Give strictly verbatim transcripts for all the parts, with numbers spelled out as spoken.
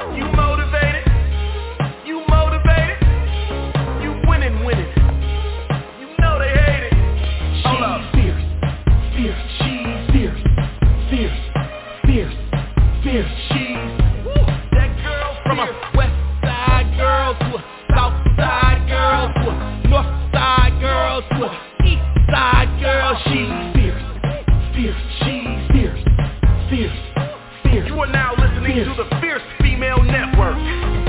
You motivated? You motivated? You winning, winning. You know they hate it. Hold up. Fierce, fierce, she's fierce, fierce, fierce, fierce, she's woo. That girl from a west side girl to a south side girl to a north side girl to a east side girl. She's fierce, fierce, she's fierce, fierce, fierce. You are now listening fierce. To the Fierce Female Network.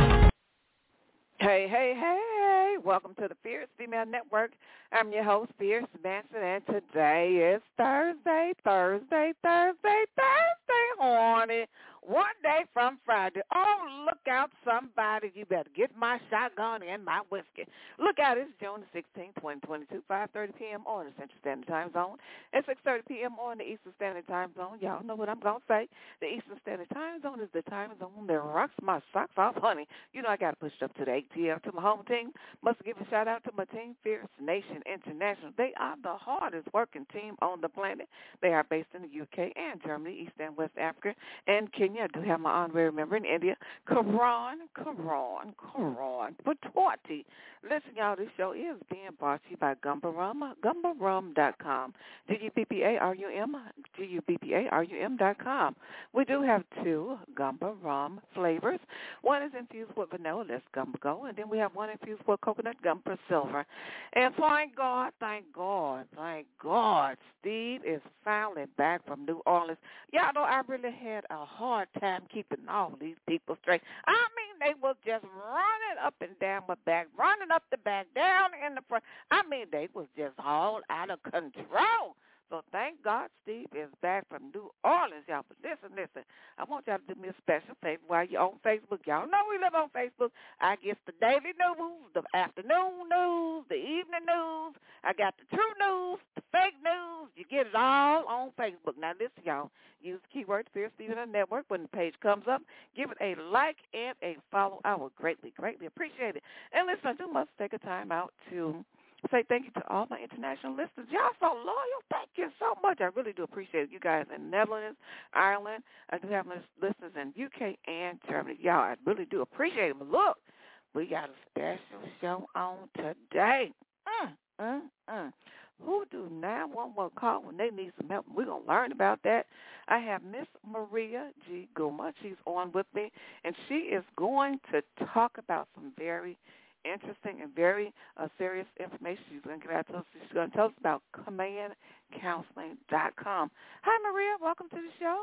Hey, hey, hey, welcome to the Fierce Female Network. I'm your host, Fierce Manson, and today is Thursday, Thursday, Thursday, Thursday, horny. One day from Friday. Oh, look out, somebody. You better get my shotgun and my whiskey. Look out, it's June sixteenth, twenty twenty-two, five thirty p.m. on the Central Standard Time Zone and six thirty p.m. on the Eastern Standard Time Zone. Y'all know what I'm going to say. The Eastern Standard Time Zone is the time zone that rocks my socks off, honey. You know I got to push it up to the A T L, to my home team. Must give a shout-out to my team, Fierce Nation International. They are the hardest working team on the planet. They are based in the U K and Germany, East and West Africa, and Kenya. I do have my honorary member in India, Karan, Karan, Karan, Patwati. Listen, y'all, this show is being brought to you by Gumba Rum, gumba rum dot com, G U B B A R U M, G U B B A R U M dot com. We do have two Gumba Rum flavors. One is infused with vanilla, that's Gumba Go, and then we have one infused with coconut Gumba Silver. And thank God, thank God, thank God, Steve is finally back from New Orleans. Y'all know I really had a hard time keeping all these people straight. I mean, they was just running up and down my back, running up the back, down in the front. I mean, they was just all out of control. So thank God Steve is back from New Orleans, y'all. But listen, listen, I want y'all to do me a special favor while you're on Facebook. Y'all know we live on Facebook. I get the daily news, the afternoon news, the evening news. I got the true news, the fake news. You get it all on Facebook. Now, listen, y'all. Use the keyword Fierce Female Network. When the page comes up, give it a like and a follow. I will greatly, greatly appreciate it. And listen, I do must take a time out to say thank you to all my international listeners. Y'all so loyal. Thank you so much. I really do appreciate it. You guys in Netherlands, Ireland. I do have listeners in U K and Germany. Y'all, I really do appreciate it. But look, we got a special show on today. Mm, mm, mm. Who do nine one one call when they need some help? We're going to learn about that. I have Miss Maria G. Guma. She's on with me, and she is going to talk about some very interesting and very uh, serious information. She's going to get us, she's going to tell us about command counseling dot com. Hi, Maria. Welcome to the show.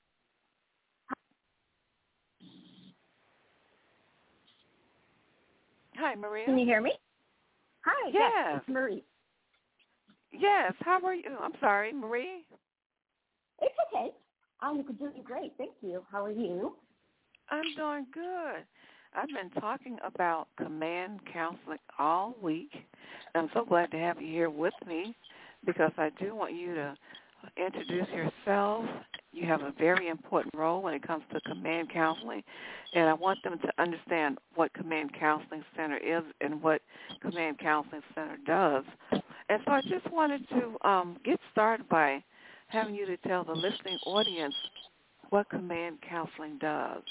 Hi, Maria. Can you hear me? Hi. Yes. Yes, it's Marie. Yes. How are you? I'm sorry, Marie. It's okay. I'm doing great. Thank you. How are you? I'm doing good. I've been talking about command counseling all week. I'm so glad to have you here with me because I do want you to introduce yourself. You have a very important role when it comes to command counseling, and I want them to understand what Command Counseling Center is and what Command Counseling Center does. And so I just wanted to um, get started by having you to tell the listening audience what Command Counseling does.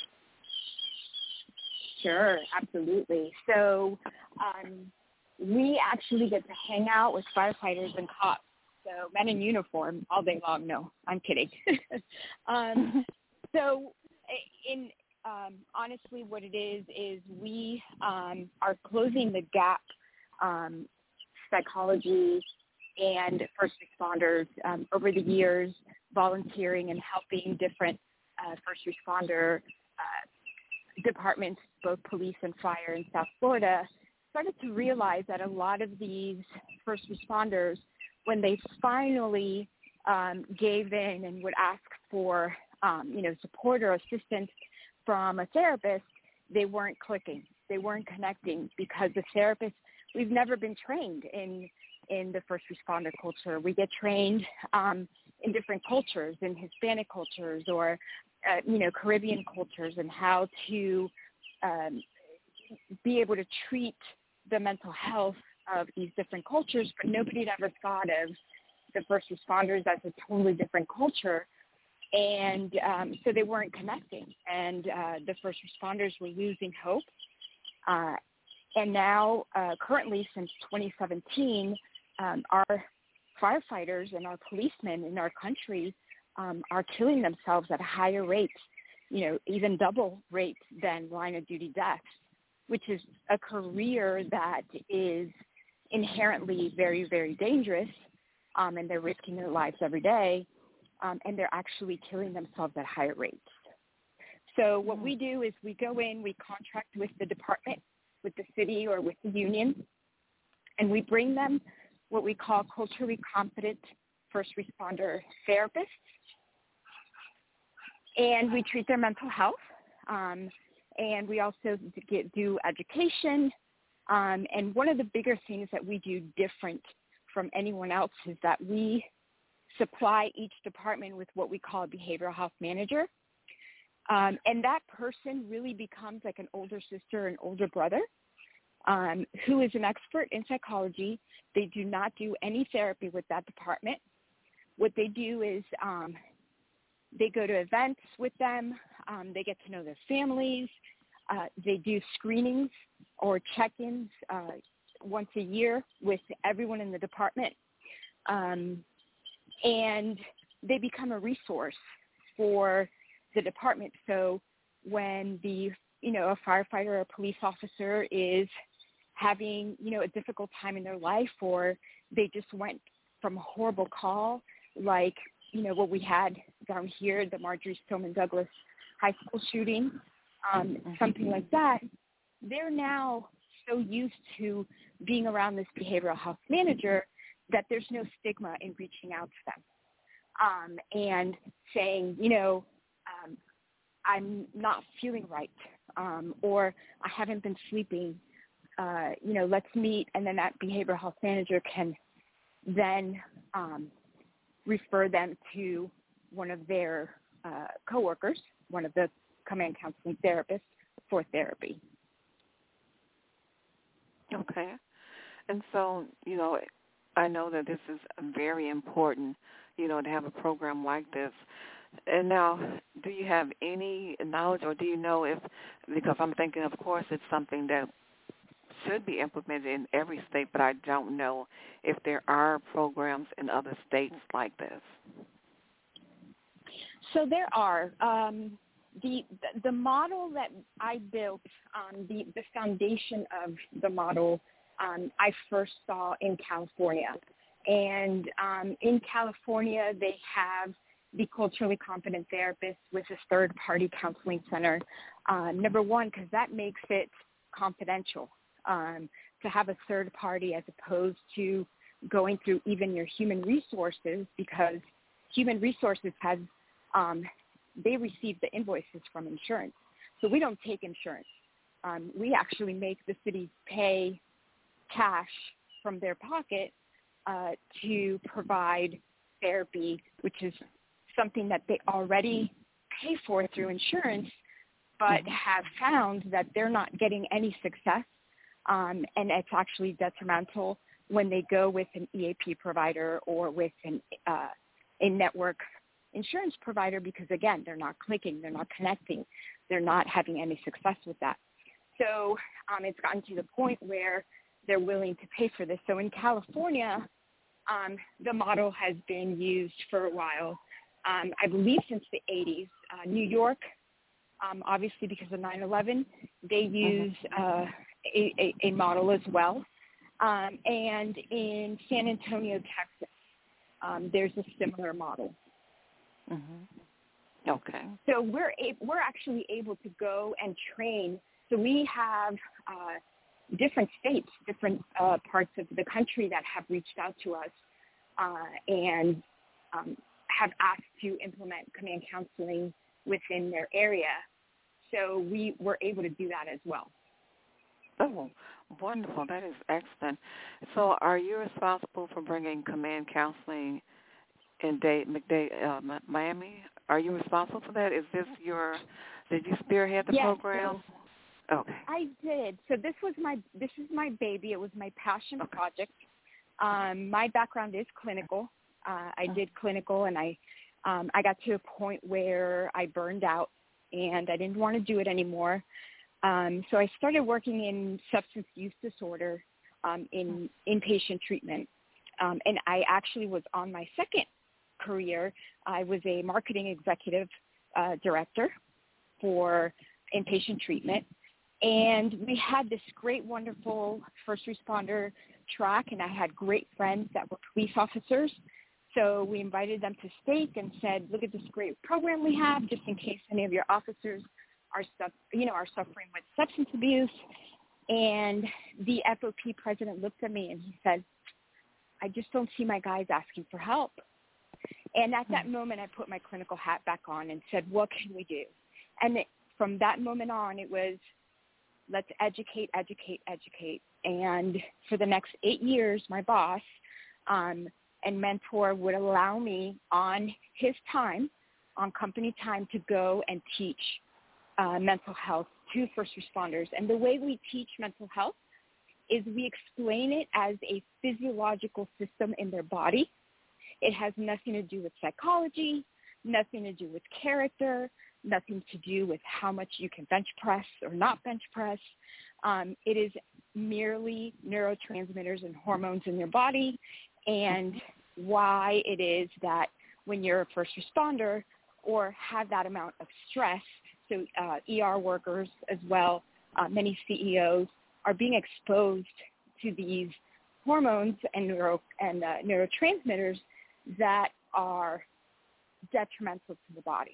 Sure, absolutely. So um, we actually get to hang out with firefighters and cops, so men in uniform all day long. No, I'm kidding. um, so in um, honestly what it is is we um, are closing the gap, um, psychology and first responders um, over the years, volunteering and helping different uh, first responder uh, departments, both police and fire in South Florida, started to realize that a lot of these first responders, when they finally um, gave in and would ask for, um, you know, support or assistance from a therapist, they weren't clicking. They weren't connecting because the therapist, we've never been trained in in the first responder culture. We get trained um, in different cultures, in Hispanic cultures or Uh, you know, Caribbean cultures and how to um, be able to treat the mental health of these different cultures, but nobody had ever thought of the first responders as a totally different culture And um, so they weren't connecting, and uh, the first responders were losing hope. Uh, and now, uh, currently, since twenty seventeen, um, our firefighters and our policemen in our country um, are killing themselves at higher rates, you know, even double rates than line of duty deaths, which is a career that is inherently very, very dangerous, um, and they're risking their lives every day, um, and they're actually killing themselves at higher rates. So what we do is we go in, we contract with the department, with the city or with the union, and we bring them what we call culturally competent first responder therapists, and we treat their mental health, um, and we also get, do education, um, and one of the bigger things that we do different from anyone else is that we supply each department with what we call a behavioral health manager, um, and that person really becomes like an older sister, an older brother, Um, who is an expert in psychology. They do not do any therapy with that department. What they do is um, they go to events with them. Um, they get to know their families. Uh, they do screenings or check-ins uh, once a year with everyone in the department. Um, and they become a resource for the department. So when the, you know, a firefighter or a police officer is having, you know, a difficult time in their life, or they just went from a horrible call, like, you know, what we had down here, the Marjory Stoneman Douglas high school shooting, um, something like that, they're now so used to being around this behavioral health manager that there's no stigma in reaching out to them um, and saying, you know, um, I'm not feeling right, um, or I haven't been sleeping. Uh, you know, let's meet, and then that behavioral health manager can then um, refer them to one of their uh, coworkers, one of the command counseling therapists for therapy. Okay. And so, you know, I know that this is very important, you know, to have a program like this. And now, do you have any knowledge, or do you know if, because I'm thinking, of course, it's something that should be implemented in every state, but I don't know if there are programs in other states like this. So there are. Um, the, the model that I built, um, the, the foundation of the model, um, I first saw in California. And um, in California, they have the culturally competent therapist with a third-party counseling center. Uh, number one, because that makes it confidential. Um, to have a third party as opposed to going through even your human resources, because human resources has, um, they receive the invoices from insurance. So we don't take insurance. Um, we actually make the city pay cash from their pocket uh, to provide therapy, which is something that they already pay for through insurance, but have found that they're not getting any success. Um, and it's actually detrimental when they go with an E A P provider or with an, uh, a network insurance provider because, again, they're not clicking, they're not connecting, they're not having any success with that. So um, it's gotten to the point where they're willing to pay for this. So in California, um, the model has been used for a while, um, I believe since the eighties. Uh, New York, um, obviously because of nine eleven, they use uh, A, a, a model as well. Um, and in San Antonio, Texas, um, there's a similar model. Mm-hmm. Okay. So we're a, we're actually able to go and train. So we have uh, different states, different uh, parts of the country that have reached out to us uh, and um, have asked to implement command counseling within their area. So we were able to do that as well. Oh, wonderful. That is excellent. So are you responsible for bringing command counseling in Day, McDay, uh, Miami? Are you responsible for that? Is this your, did you spearhead the yes, program? So okay. I did. So this was my, this is my baby. It was my passion okay. project. Um, my background is clinical. Uh, I did clinical, and I, um, I got to a point where I burned out and I didn't want to do it anymore. Um, so I started working in substance use disorder um, in inpatient treatment. Um, and I actually was on my second career. I was a marketing executive uh, director for inpatient treatment. And we had this great, wonderful first responder track, and I had great friends that were police officers. So we invited them to stake and said, look at this great program we have, just in case any of your officers are, you know, are suffering with substance abuse. And the F O P president looked at me and he said, I just don't see my guys asking for help. And at that moment, I put my clinical hat back on and said, what can we do? And it, from that moment on, it was, let's educate, educate, educate. And for the next eight years, my boss um, and mentor would allow me on his time, on company time, to go and teach uh, mental health to first responders. And the way we teach mental health is we explain it as a physiological system in their body. It has nothing to do with psychology, nothing to do with character, nothing to do with how much you can bench press or not bench press. Um, it is merely neurotransmitters and hormones in your body, and why it is that when you're a first responder or have that amount of stress, so uh, E R workers as well, uh, many C E Os are being exposed to these hormones and neuro and uh, neurotransmitters that are detrimental to the body.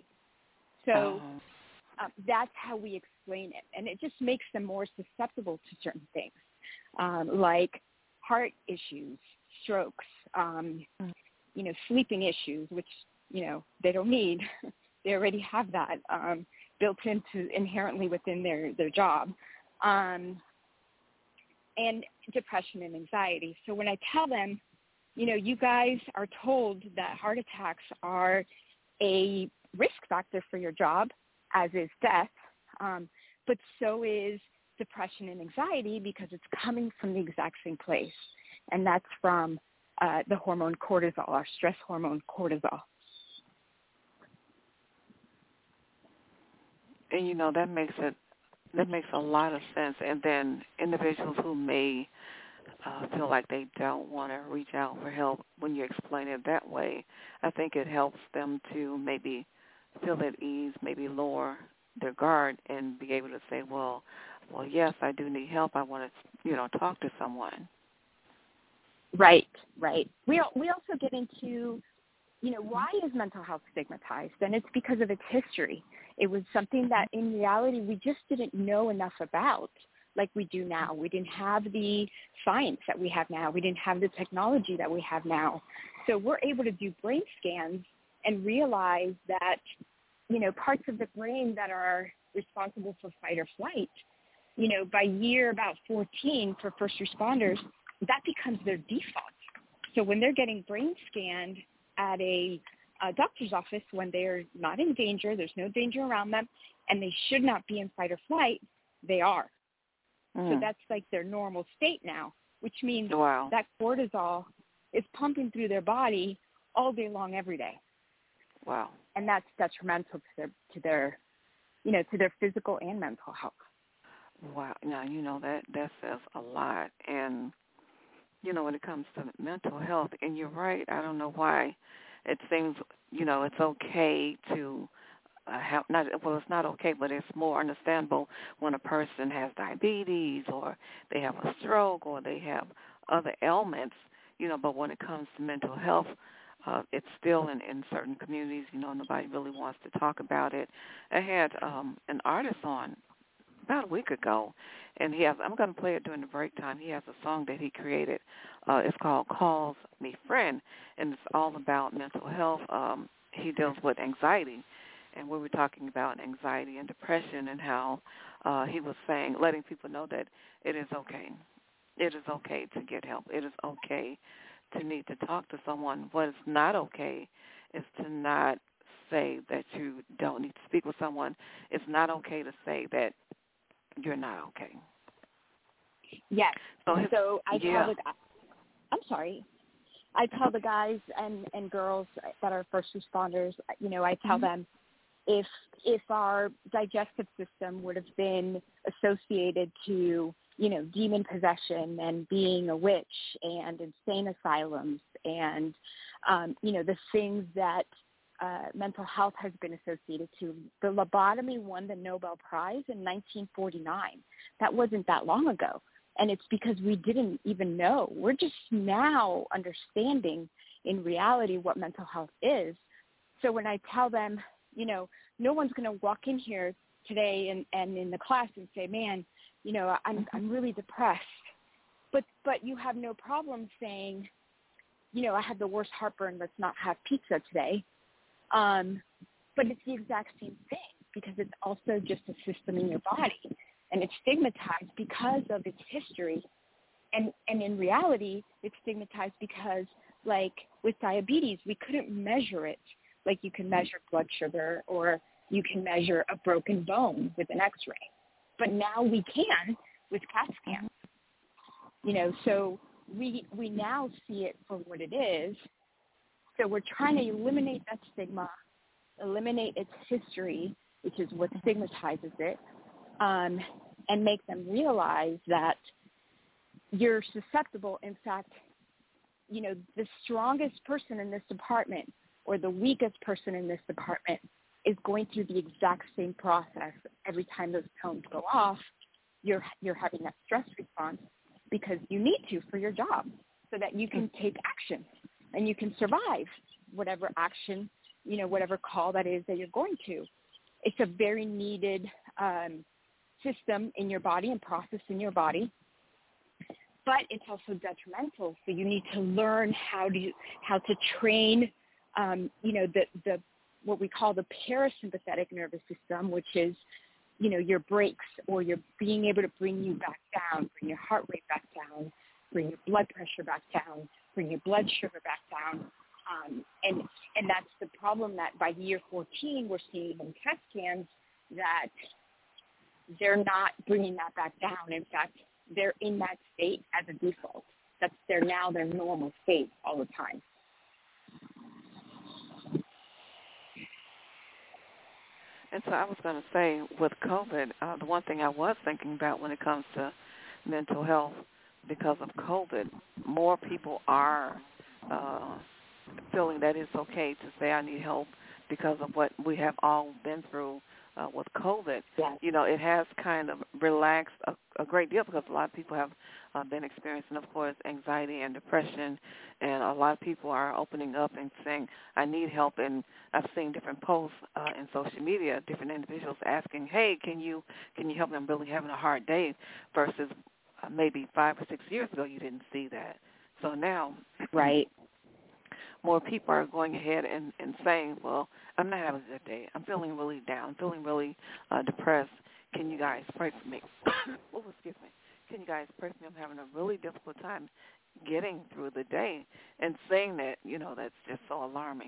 So um, that's how we explain it. And it just makes them more susceptible to certain things, um, like heart issues, strokes, um, you know, sleeping issues, which, you know, they don't need. They already have that um, built into inherently within their, their job. Um, and depression and anxiety. So when I tell them, you know, you guys are told that heart attacks are a risk factor for your job, as is death, um, but so is depression and anxiety because it's coming from the exact same place, and that's from uh, the hormone cortisol, our stress hormone cortisol. And, you know, that makes it, that makes a lot of sense. And then individuals who may uh, feel like they don't want to reach out for help, when you explain it that way, I think it helps them to maybe feel at ease, maybe lower their guard and be able to say, well, well, yes, I do need help. I want to, you know, talk to someone. Right, right. We we also get into, you know, why is mental health stigmatized? And it's because of its history. It was something that in reality we just didn't know enough about like we do now. We didn't have the science that we have now. We didn't have the technology that we have now. So we're able to do brain scans and realize that, you know, parts of the brain that are responsible for fight or flight, you know, by year about fourteen for first responders, that becomes their default. So when they're getting brain scanned at a, a doctor's office when they're not in danger, there's no danger around them, and they should not be in fight or flight, they are. Mm. So that's like their normal state now, which means wow. that cortisol is pumping through their body all day long, every day. Wow. And that's detrimental to their, to their, you know, to their physical and mental health. Wow. Now, you know, that, that says a lot. And, you know, when it comes to mental health, and you're right, I don't know why it seems, you know, it's okay to uh, have, not, well, it's not okay, but it's more understandable when a person has diabetes or they have a stroke or they have other ailments, you know, but when it comes to mental health, Uh, it's still in, in certain communities, you know, nobody really wants to talk about it. I had um, an artist on about a week ago, and he has, I'm going to play it during the break time. He has a song that he created. Uh, it's called Calls Me Friend, and it's all about mental health. Um, he deals with anxiety, and we were talking about anxiety and depression and how uh, he was saying, letting people know that it is okay. It is okay to get help. It is okay to need to talk to someone. What is not okay is to not say that you don't need to speak with someone. It's not okay to say that you're not okay. Yes. So, his, so I yeah. tell the, I'm sorry. I tell the guys and, and girls that are first responders, you know, I tell mm-hmm. them if if our digestive system would have been associated to, you know, demon possession and being a witch and insane asylums and, um, you know, the things that uh, mental health has been associated to. The lobotomy won the Nobel Prize in nineteen forty-nine. That wasn't that long ago. And it's because we didn't even know. We're just now understanding in reality what mental health is. So when I tell them, you know, no one's going to walk in here today and, and in the class and say, man, you know, I'm I'm really depressed. But but you have no problem saying, you know, I had the worst heartburn, let's not have pizza today. Um, but it's the exact same thing because it's also just a system in your body. And it's stigmatized because of its history. And, and in reality, it's stigmatized because, like, with diabetes, we couldn't measure it like you can measure blood sugar or you can measure a broken bone with an X-ray. But now we can with CAT scans. You know, so we we now see it for what it is. So we're trying to eliminate that stigma, eliminate its history, which is what stigmatizes it, um, and make them realize that you're susceptible. In fact, you know, the strongest person in this department or the weakest person in this department is going through the exact same process. Every time those tones go off, you're you're having that stress response because you need to for your job so that you can take action and you can survive whatever action, you know, whatever call that is that you're going to. It's a very needed um, system in your body and process in your body, but it's also detrimental. So you need to learn how to how to train, um, you know, the the what we call the parasympathetic nervous system, which is, you know, your brakes or your being able to bring you back down, bring your heart rate back down, bring your blood pressure back down, bring your blood sugar back down. Um, and and that's the problem that by year fourteen, we're seeing in CAT scans that they're not bringing that back down. In fact, they're in that state as a default. That's their now their normal state all the time. And so I was going to say, with COVID, uh, the one thing I was thinking about when it comes to mental health, because of COVID, more people are uh, feeling that it's okay to say I need help because of what we have all been through uh, with COVID. Yes. You know, it has kind of relaxed a, a great deal because a lot of people have uh, been experiencing, of course, anxiety and depression, and a lot of people are opening up and saying, I need help. And I've seen different posts uh, in social media, different individuals asking, hey, can you can you help them really having a hard day versus uh, maybe five or six years ago you didn't see that. So now, right, more people are going ahead and, and saying, well, I'm not having a good day. I'm feeling really down, feeling really uh, depressed. Can you guys pray for me? Oh, excuse me. Can you guys pray for me? I'm having a really difficult time getting through the day. And saying that, you know, that's just so alarming.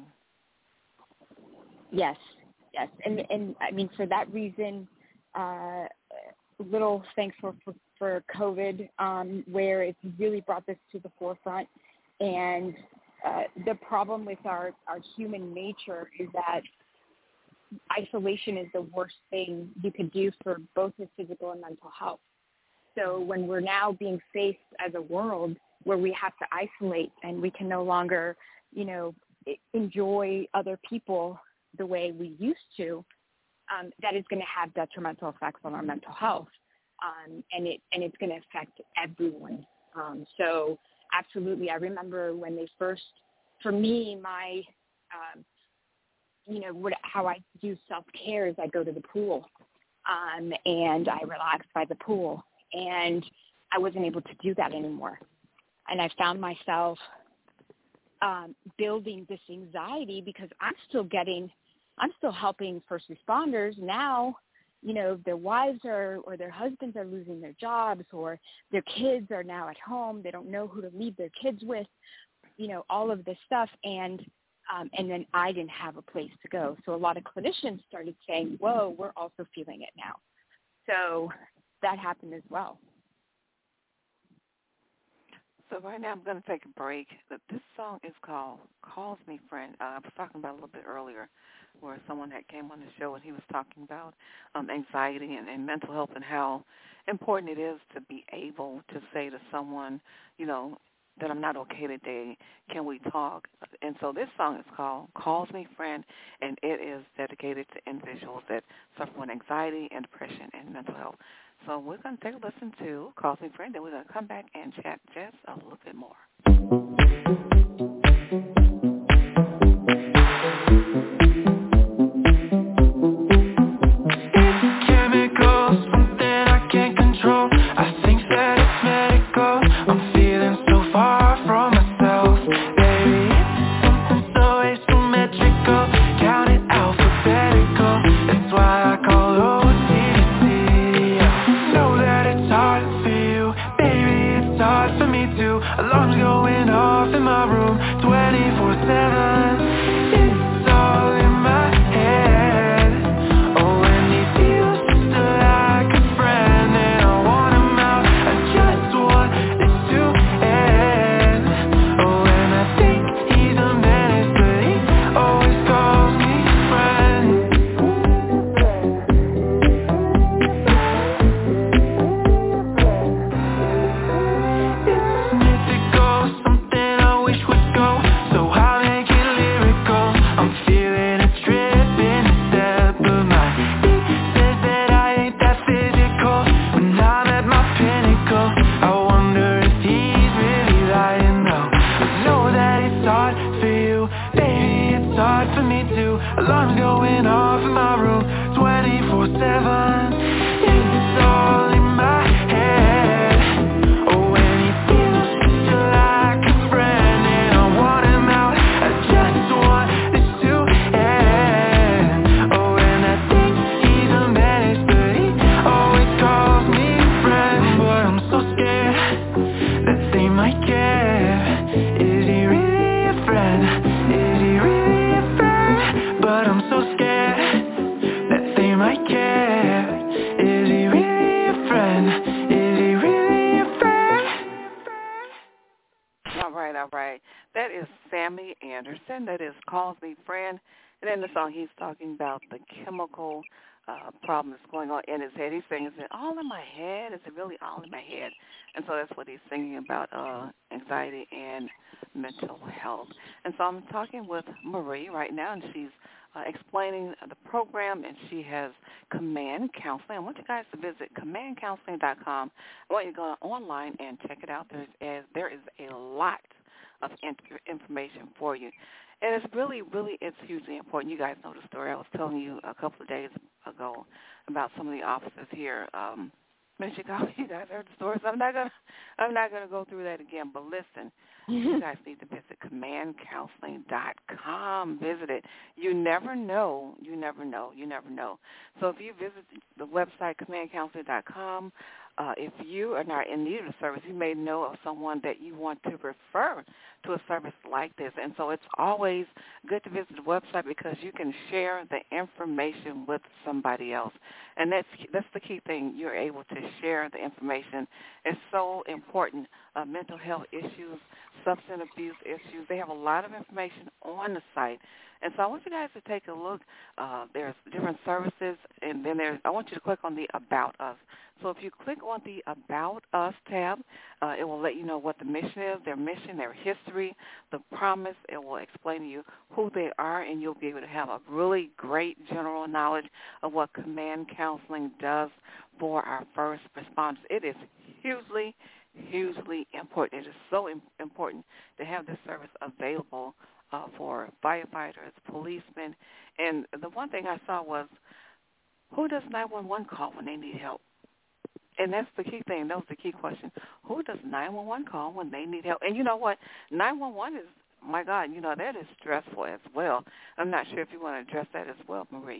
Yes, yes. And, and I mean, for that reason, uh, little thanks for, for, for COVID, um, where it's really brought this to the forefront. And uh, the problem with our, our human nature is that isolation is the worst thing you could do for both your physical and mental health. So when we're now being faced as a world where we have to isolate and we can no longer, you know, enjoy other people the way we used to, um, that is going to have detrimental effects on our mental health. Um, and it and it's going to affect everyone. Um, so absolutely, I remember when they first, for me, my, um, you know, what, how I do self-care is I go to the pool um, and I relax by the pool. And I wasn't able to do that anymore. And I found myself um, building this anxiety because I'm still getting, I'm still helping first responders now. You know, their wives are or their husbands are losing their jobs or their kids are now at home. They don't know who to leave their kids with, you know, all of this stuff. And um, and then I didn't have a place to go. So a lot of clinicians started saying, whoa, we're also feeling it now. So that happened as well. So right now I'm going to take a break. This song is called Calls Me Friend. Uh, I was talking about it a little bit earlier where someone that came on the show and he was talking about um, anxiety and, and mental health and how important it is to be able to say to someone, you know, that I'm not okay today, can we talk? And so this song is called Calls Me Friend, and it is dedicated to individuals that suffer with anxiety and depression and mental health. So we're going to take a listen to Calls Me Friend, then we're going to come back and chat just a little bit more. That is Calls Me Friend. And in the song, he's talking about the chemical uh, problems going on in his head. He's saying, is it all in my head? Is it really all in my head? And so that's what he's singing about, uh, anxiety and mental health. And so I'm talking with Marie right now, and she's uh, explaining the program, and she has Command Counseling. I want you guys to visit command counseling dot com. I want you to go online and check it out. There's, there is a lot of information for you. And it's really, really, it's hugely important. You guys know the story. I was telling you a couple of days ago about some of the officers here um, in Chicago. You guys heard the story, so I'm not gonna, I'm not gonna go through that again. But listen, you guys need to visit command counseling dot com. Visit it. You never know. You never know. You never know. So if you visit the website command counseling dot com, Uh, if you are not in need of a service, you may know of someone that you want to refer to a service like this. And so it's always good to visit the website because you can share the information with somebody else. And that's that's the key thing. You're able to share the information. It's so important. Uh, mental health issues, substance abuse issues, they have a lot of information on the site. And so I want you guys to take a look. Uh, there's different services, and then there's, I want you to click on the About Us. So if you click on the About Us tab, uh, it will let you know what the mission is, their mission, their history, the promise. It will explain to you who they are, and you'll be able to have a really great general knowledge of what Command Counseling does for our first responders. It is hugely, hugely important. It is so im- important to have this service available uh, for firefighters, policemen. And the one thing I saw was, who does nine one one call when they need help? And that's the key thing. That was the key question. Who does nine one one call when they need help? And you know what? nine one one is, my God, you know, that is stressful as well. I'm not sure if you want to address that as well, Marie.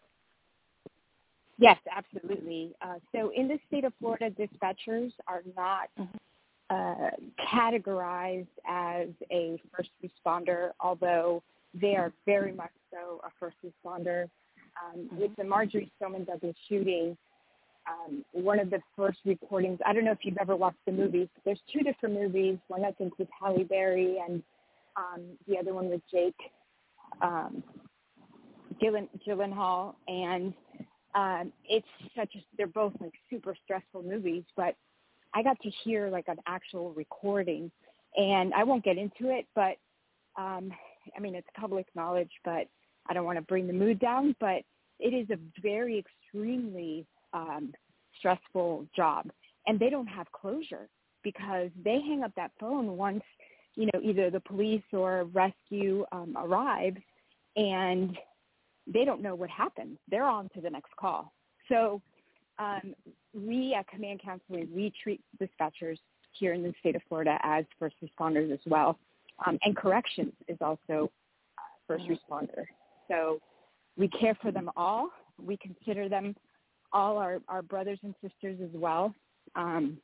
Yes, absolutely. Uh, so in the state of Florida, dispatchers are not uh, categorized as a first responder, although they are very much so a first responder. Um, with the Marjory Stoneman Douglas shooting, um, one of the first recordings. I don't know if you've ever watched the movies. There's two different movies. One I think with Halle Berry, and um, the other one with Jake um, Gyllen, Gyllenhaal. And um, it's such a, they're both like super stressful movies, but I got to hear like an actual recording, and I won't get into it, but um, I mean, it's public knowledge, but I don't want to bring the mood down, but it is a very extremely um, stressful job, and they don't have closure because they hang up that phone once, you know, either the police or rescue um, arrives, and they don't know what happened. They're on to the next call. So um, we at Command Counseling, we treat dispatchers here in the state of Florida as first responders as well, um, and corrections is also uh, first responder. So we care for them all. We consider them all our, our brothers and sisters as well. Um,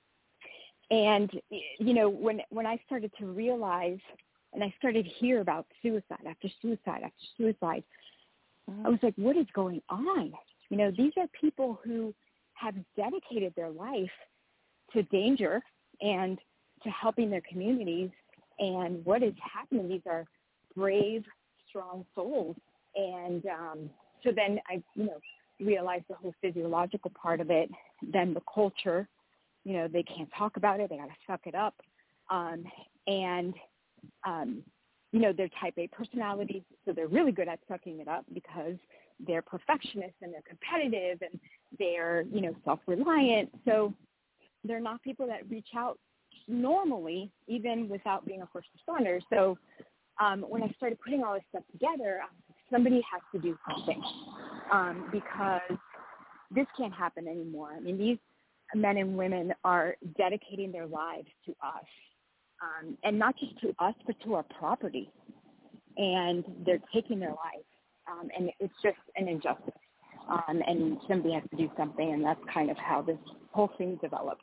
and, you know, when when I started to realize and I started to hear about suicide after suicide after suicide, I was like, what is going on? You know, these are people who have dedicated their life to danger and to helping their communities. And what is happening? These are brave, strong souls. And um, so then I, you know, realized the whole physiological part of it, then the culture, you know, they can't talk about it. They got to suck it up. Um, and, um, you know, they're type A personalities, so they're really good at sucking it up because they're perfectionists and they're competitive and they're, you know, self-reliant. So they're not people that reach out normally, even without being a first responder. So um, when I started putting all this stuff together, I was like, somebody has to do something um, because this can't happen anymore. I mean, these men and women are dedicating their lives to us, um, and not just to us, but to our property. And they're taking their life, um, and it's just an injustice. Um, and somebody has to do something, and that's kind of how this whole thing developed.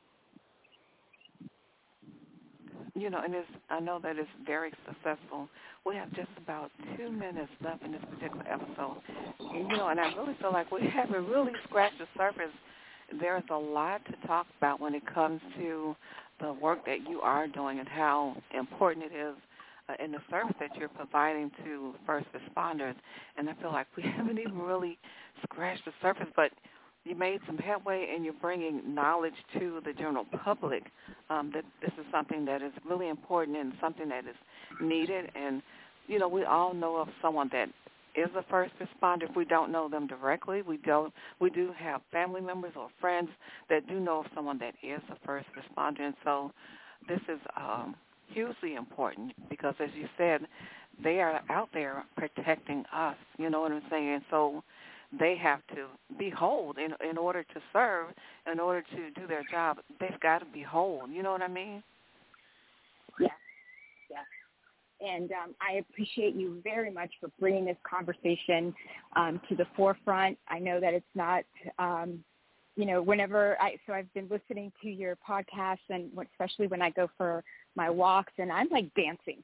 You know, and it's, I know that it's very successful. We have just about two minutes left in this particular episode. You know, and I really feel like we haven't really scratched the surface. There's a lot to talk about when it comes to the work that you are doing and how important it is uh, in the service that you're providing to first responders. And I feel like we haven't even really scratched the surface, but you made some headway and you're bringing knowledge to the general public um, that this is something that is really important and something that is needed. And, you know, we all know of someone that is a first responder. If we don't know them directly, we don't. We do have family members or friends that do know of someone that is a first responder. And so this is um, hugely important because, as you said, they are out there protecting us. You know what I'm saying? So they have to be whole in, in order to serve, in order to do their job. They've got to be whole. You know what I mean? Yeah, yeah. And um, I appreciate you very much for bringing this conversation um, to the forefront. I know that it's not, um, you know, whenever I, so I've been listening to your podcast, and especially when I go for my walks, and I'm like dancing.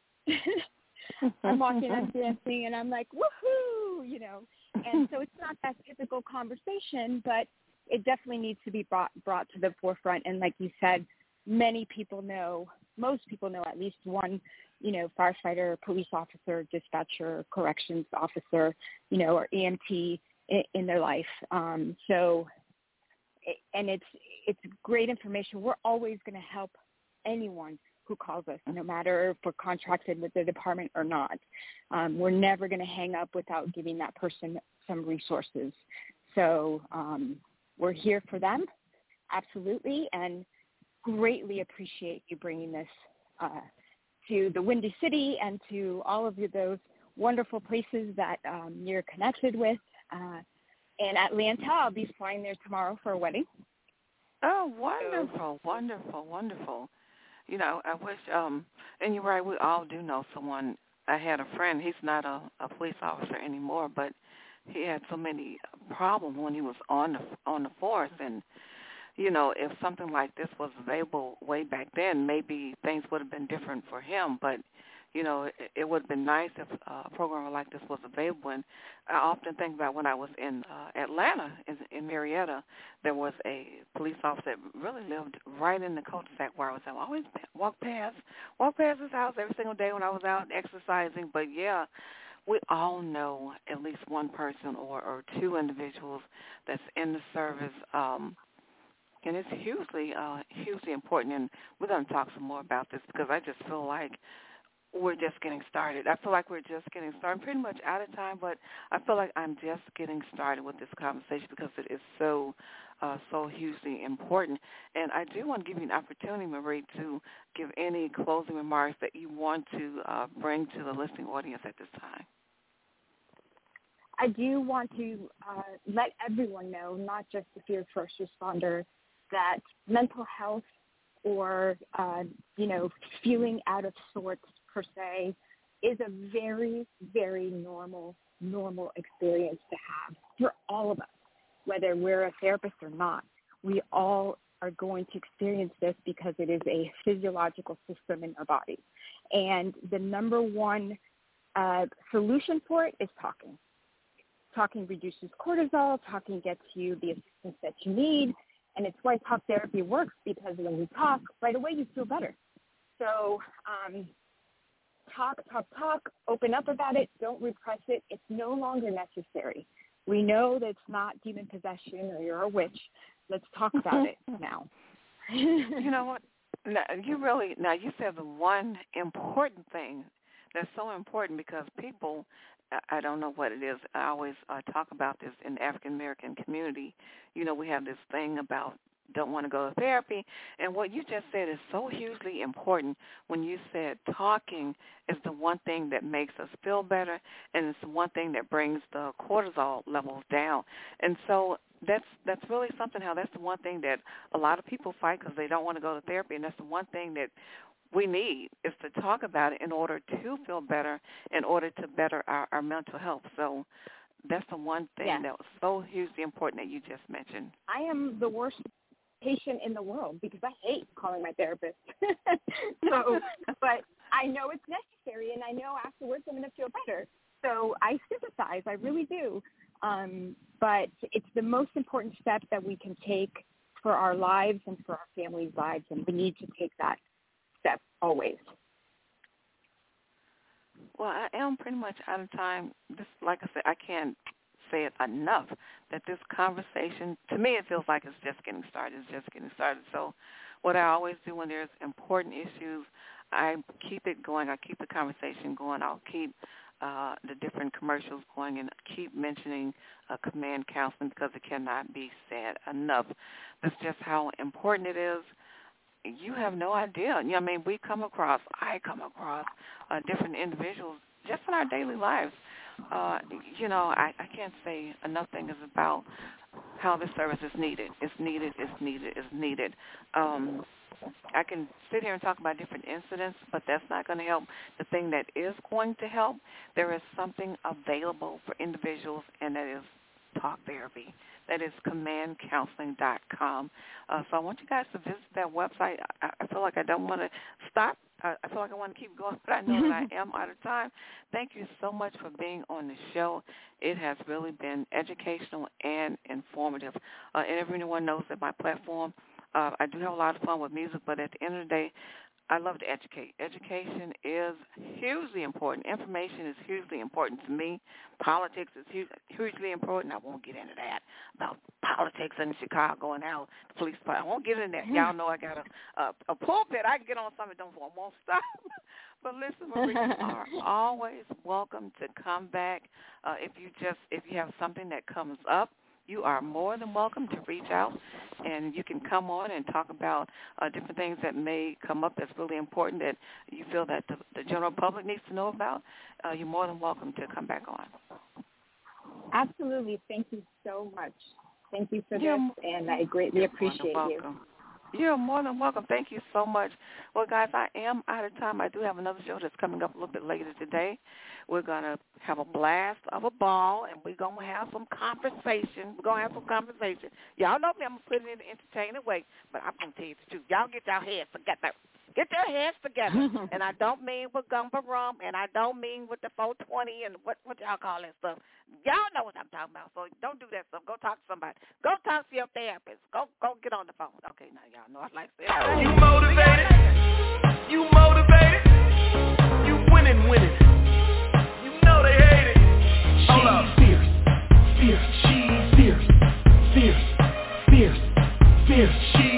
I'm walking, I'm dancing, and I'm like, woohoo, you know. And so it's not that typical conversation, but it definitely needs to be brought brought to the forefront. And like you said, many people know, most people know at least one, you know, firefighter, police officer, dispatcher, corrections officer, you know, or E M T in, in their life. Um, so, and it's it's great information. We're always going to help anyone who calls us, no matter if we're contracted with the department or not. Um, we're never going to hang up without giving that person some resources. So um, we're here for them, absolutely, and greatly appreciate you bringing this uh, to the Windy City and to all of those wonderful places that um, you're connected with. Uh, in Atlanta, I'll be flying there tomorrow for a wedding. Oh, wonderful, so, wonderful, wonderful. You know, I wish, um, and you're right, we all do know someone. I had a friend, he's not a, a police officer anymore, but he had so many problems when he was on the, on the force. And, you know, if something like this was available way back then, maybe things would have been different for him. But, you know, it, it would have been nice if uh, a program like this was available. And I often think about when I was in uh, Atlanta, in, in Marietta, there was a police officer that really lived right in the cul-de-sac where I was at. I always walk past, walk past his house every single day when I was out exercising. But, yeah, we all know at least one person or, or two individuals that's in the service, um, and it's hugely, uh, hugely important. And we're going to talk some more about this because I just feel like we're just getting started. I feel like we're just getting started. I'm pretty much out of time, but I feel like I'm just getting started with this conversation because it is so, uh, so hugely important. And I do want to give you an opportunity, Marie, to give any closing remarks that you want to uh, bring to the listening audience at this time. I do want to uh, let everyone know, not just the feared first responder, that mental health or, uh, you know, feeling out of sorts per se is a very, very normal, normal experience to have for all of us, whether we're a therapist or not. We all are going to experience this because it is a physiological system in our body. And the number one uh, solution for it is talking. Talking reduces cortisol. Talking gets you the assistance that you need. And it's why talk therapy works, because when you talk, right away you feel better. So um, talk, talk, talk, open up about it. Don't repress it. It's no longer necessary. We know that it's not demon possession or you're a witch. Let's talk about it now. You know what? Now, you really, now you said the one important thing that's so important because people, I don't know what it is. I always uh, talk about this in the African-American community. You know, we have this thing about don't want to go to therapy. And what you just said is so hugely important when you said talking is the one thing that makes us feel better, and it's the one thing that brings the cortisol levels down. And so that's that's really something how that's the one thing that a lot of people fight because they don't want to go to therapy, and that's the one thing that we need is to talk about it in order to feel better, in order to better our, our mental health. So that's the one thing yes. that was so hugely important that you just mentioned. I am the worst patient in the world because I hate calling my therapist. so, but I know it's necessary, and I know afterwards I'm going to feel better. So I sympathize. I really do. Um, but it's the most important step that we can take for our lives and for our families' lives, and we need to take that step always. Well, I am pretty much out of time. This, like I said, I can't say it enough that this conversation, to me, it feels like it's just getting started. It's just getting started. So what I always do when there's important issues, I keep it going. I keep the conversation going. I'll keep uh, the different commercials going and keep mentioning uh, command counseling because it cannot be said enough. That's just how important it is. You have no idea. You know, I mean, we come across, I come across uh, different individuals just in our daily lives. Uh, you know, I, I can't say enough things about how this service is needed. It's needed, it's needed, it's needed. Um, I can sit here and talk about different incidents, but that's not going to help. The thing that is going to help, there is something available for individuals, and that is talk therapy. That is command counseling dot com. Uh, so I want you guys to visit that website. I, I feel like I don't want to stop. I, I feel like I want to keep going, but I know that I am out of time. Thank you so much for being on the show. It has really been educational and informative. Uh, and everyone knows that my platform, uh, I do have a lot of fun with music, but at the end of the day, I love to educate. Education is hugely important. Information is hugely important to me. Politics is huge, hugely important. I won't get into that about politics in Chicago and how the police fight. I won't get into that. Y'all know I got a, a, a pulpit. I can get on something that don't won't stop. But listen, Marie, you are always welcome to come back. Uh, if you just if you have something that comes up, you are more than welcome to reach out, and you can come on and talk about uh, different things that may come up that's really important that you feel that the, the general public needs to know about. Uh, you're more than welcome to come back on. Absolutely. Thank you so much. Thank you for you're, this, and I greatly appreciate you. You're more than welcome. Thank you so much. Well, guys, I am out of time. I do have another show that's coming up a little bit later today. We're going to have a blast of a ball, and we're going to have some conversation. We're going to have some conversation. Y'all know me. I'm going to put it in an entertaining way, but I'm going to tell you the truth. Y'all get y'all heads together. Get your heads together. And I don't mean with gumbo rum, and I don't mean with the four twenty and what what y'all call that stuff. Y'all know what I'm talking about, so don't do that stuff. Go talk to somebody. Go talk to your therapist. Go go get on the phone. Okay, now y'all know I like that. You motivated. You motivated. You winning, winning. You know they hate it. Hold up. Fierce, fierce, she's fierce, fierce, fierce, fierce, she's